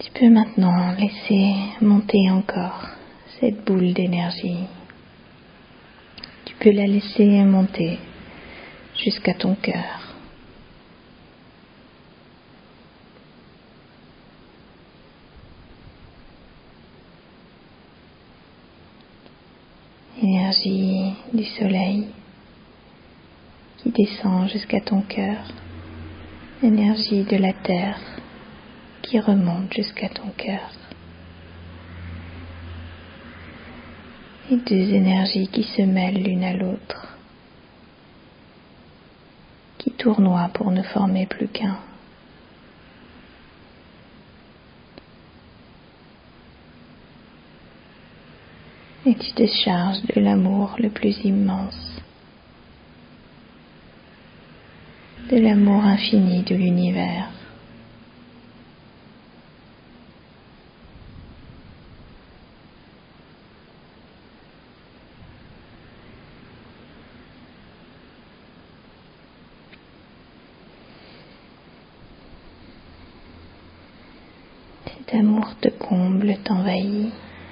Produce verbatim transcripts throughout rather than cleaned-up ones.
Tu peux maintenant laisser monter encore cette boule d'énergie. Tu peux la laisser monter jusqu'à ton cœur. Énergie du soleil qui descend jusqu'à ton cœur. Énergie de la terre qui remonte jusqu'à ton cœur. Et deux énergies qui se mêlent l'une à l'autre, qui tournoient pour ne former plus qu'un. Et tu te charges de l'amour le plus immense, de l'amour infini de l'univers. Cet amour te comble, t'envahit.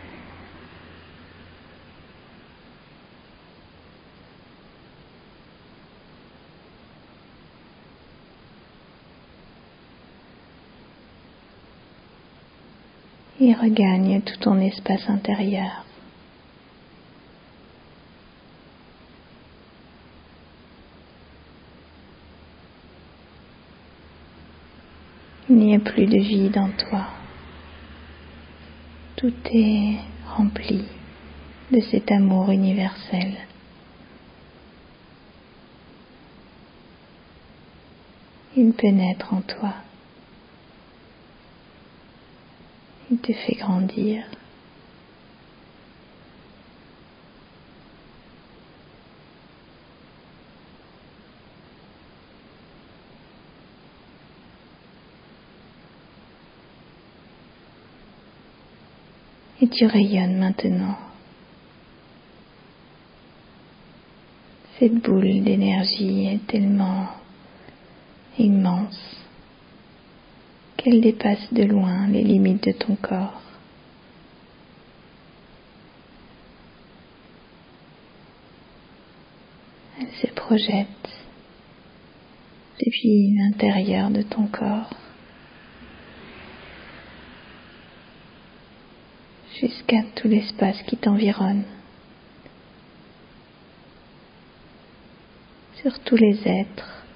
Et regagne tout ton espace intérieur. Il n'y a plus de vide en toi. Tout est rempli de cet amour universel. Il pénètre en toi. Il te fait grandir. Et tu rayonnes maintenant. Cette boule d'énergie est tellement immense qu'elle dépasse de loin les limites de ton corps. Elle se projette depuis l'intérieur de ton corps jusqu'à tout l'espace qui t'environne, sur tous les êtres,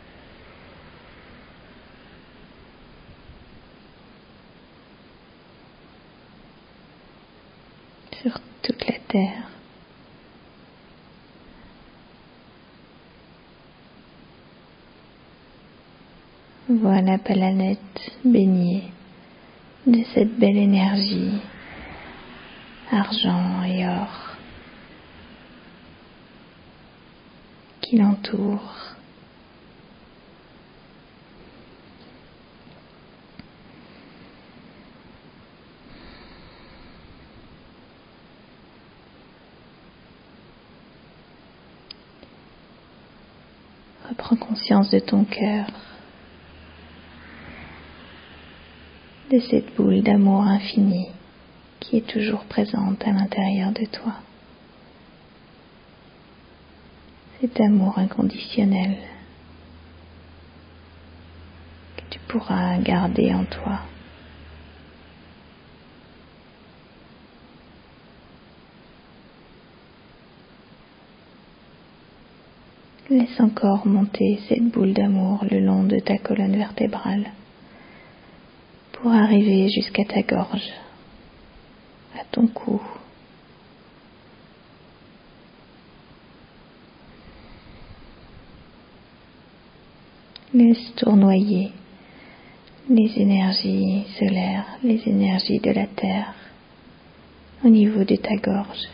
sur toute la terre. Vois la planète baignée de cette belle énergie, argent et or, qui l'entoure. Reprends conscience de ton cœur, de cette boule d'amour infini qui est toujours présente à l'intérieur de toi. Cet amour inconditionnel que tu pourras garder en toi. Laisse encore monter cette boule d'amour le long de ta colonne vertébrale pour arriver jusqu'à ta gorge, à ton cou. Laisse tournoyer les énergies solaires, les énergies de la terre au niveau de ta gorge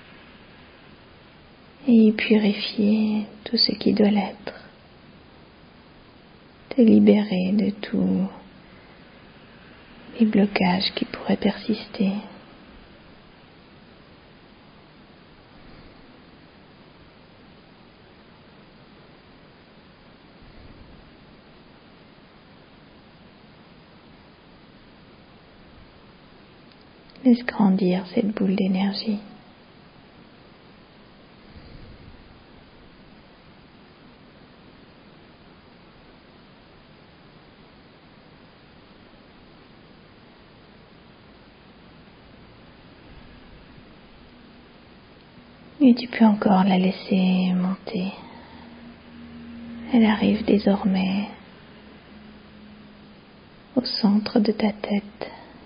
et y purifier tout ce qui doit l'être, te libérer de tous les blocages qui pourraient persister. Laisse grandir cette boule d'énergie. Et tu peux encore la laisser monter. Elle arrive désormais au centre de ta tête.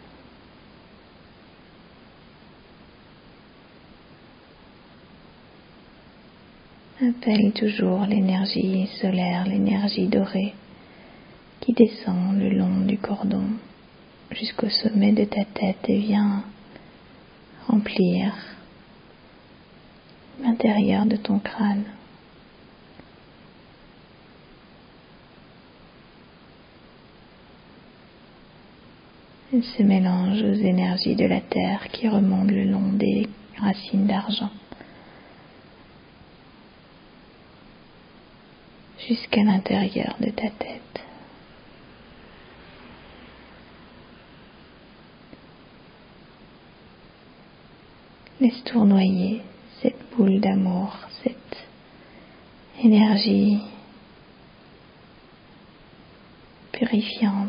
Appelle toujours l'énergie solaire, l'énergie dorée qui descend le long du cordon jusqu'au sommet de ta tête et vient remplir l'intérieur de ton crâne. Elle se mélange aux énergies de la terre qui remontent le long des racines d'argent jusqu'à l'intérieur de ta tête. Laisse tournoyer cette boule d'amour, cette énergie purifiante.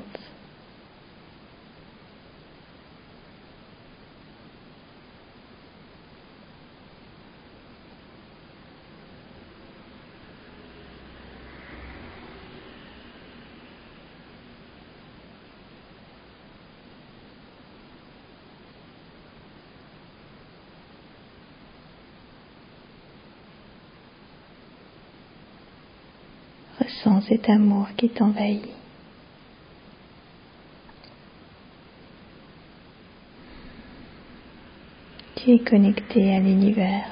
Ressens cet amour qui t'envahit. Tu es connecté à l'univers.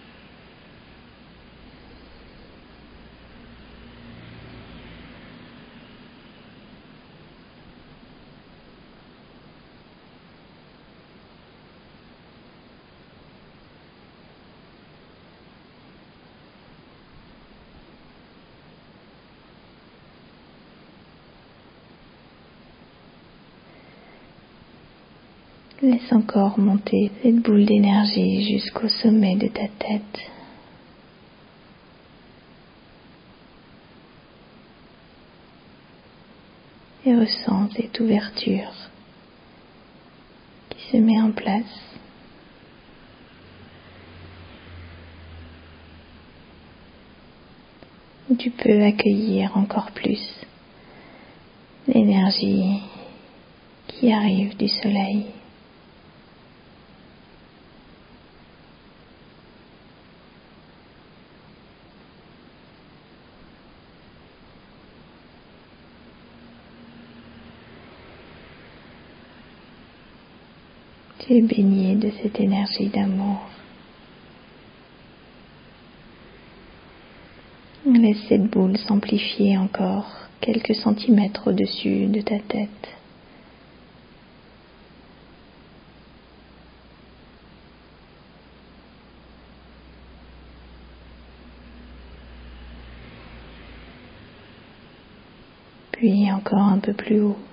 Laisse encore monter cette boule d'énergie jusqu'au sommet de ta tête. Et ressens cette ouverture qui se met en place. Où tu peux accueillir encore plus l'énergie qui arrive du soleil. Tu es baigné de cette énergie d'amour. Laisse cette boule s'amplifier encore quelques centimètres au-dessus de ta tête. Puis encore un peu plus haut.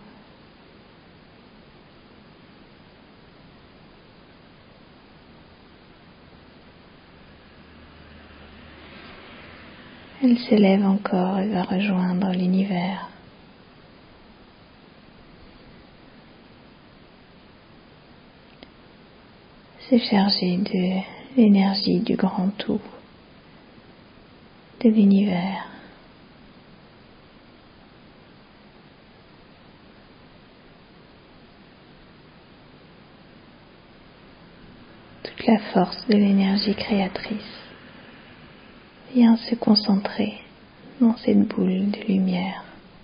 Elle s'élève encore et va rejoindre l'univers. Se charger de l'énergie du grand tout, de l'univers. Toute la force de l'énergie créatrice vient se concentrer dans cette boule de lumière.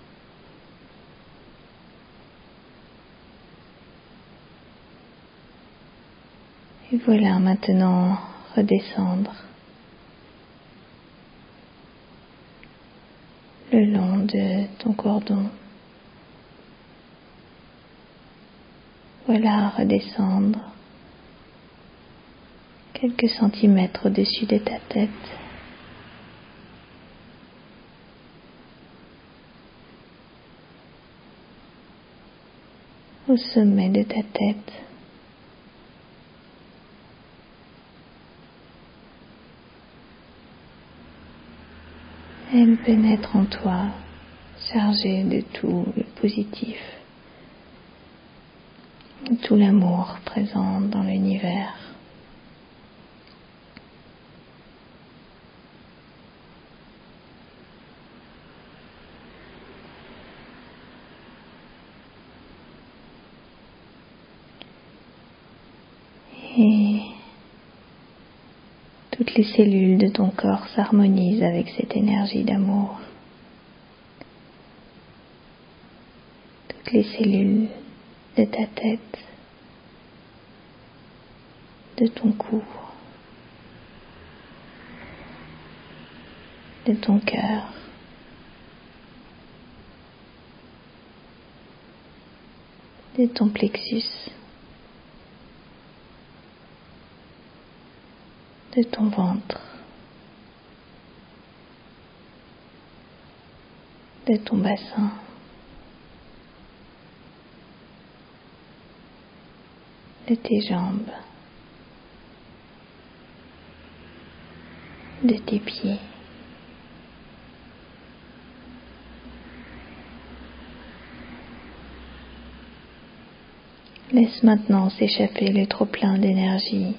Et voilà maintenant redescendre le long de ton cordon. Voilà redescendre quelques centimètres au-dessus de ta tête. Au sommet de ta tête. Elle pénètre en toi, chargée de tout le positif, de tout l'amour présent dans l'univers. Et toutes les cellules de ton corps s'harmonisent avec cette énergie d'amour. Toutes les cellules de ta tête, de ton cou, de ton cœur, de ton plexus, de ton ventre, de ton bassin, de tes jambes, de tes pieds. Laisse maintenant s'échapper le trop-plein d'énergie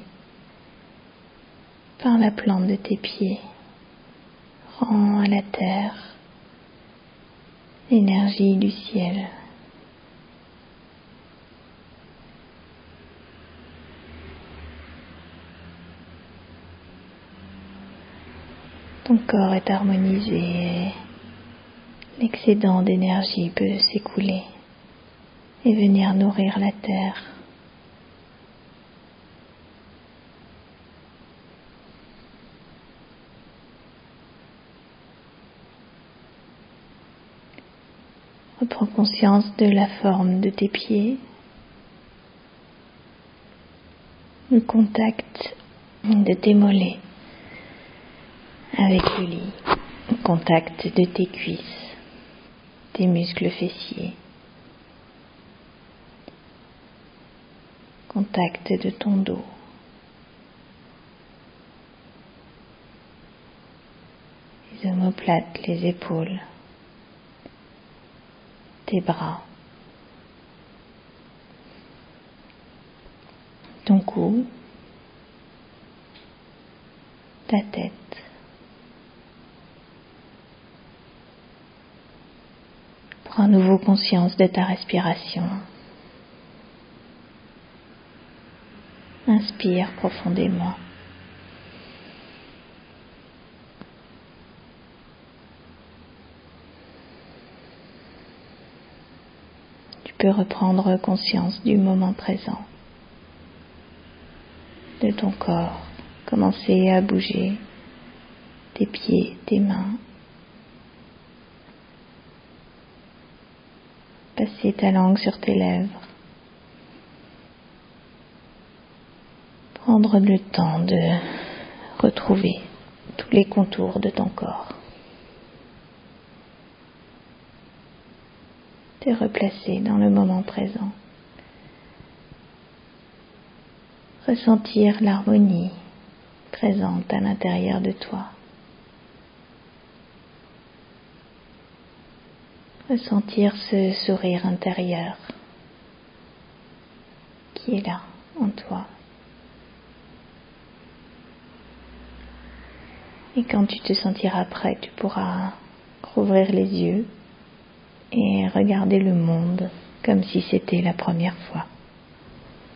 par la plante de tes pieds. Rends à la terre l'énergie du ciel. Ton corps est harmonisé et l'excédent d'énergie peut s'écouler et venir nourrir la terre. Reprends conscience de la forme de tes pieds, le contact de tes mollets avec le lit, le contact de tes cuisses, tes muscles fessiers, contact de ton dos. Les omoplates, les épaules, tes bras, ton cou, ta tête. Prends à nouveau conscience de ta respiration. Inspire profondément. Tu peux reprendre conscience du moment présent, de ton corps. Commencer à bouger tes pieds, tes mains. Passer ta langue sur tes lèvres. Prendre le temps de retrouver tous les contours de ton corps. Te replacer dans le moment présent. Ressentir l'harmonie présente à l'intérieur de toi. Ressentir ce sourire intérieur qui est là en toi. Et quand tu te sentiras prêt, tu pourras rouvrir les yeux et regarder le monde comme si c'était la première fois.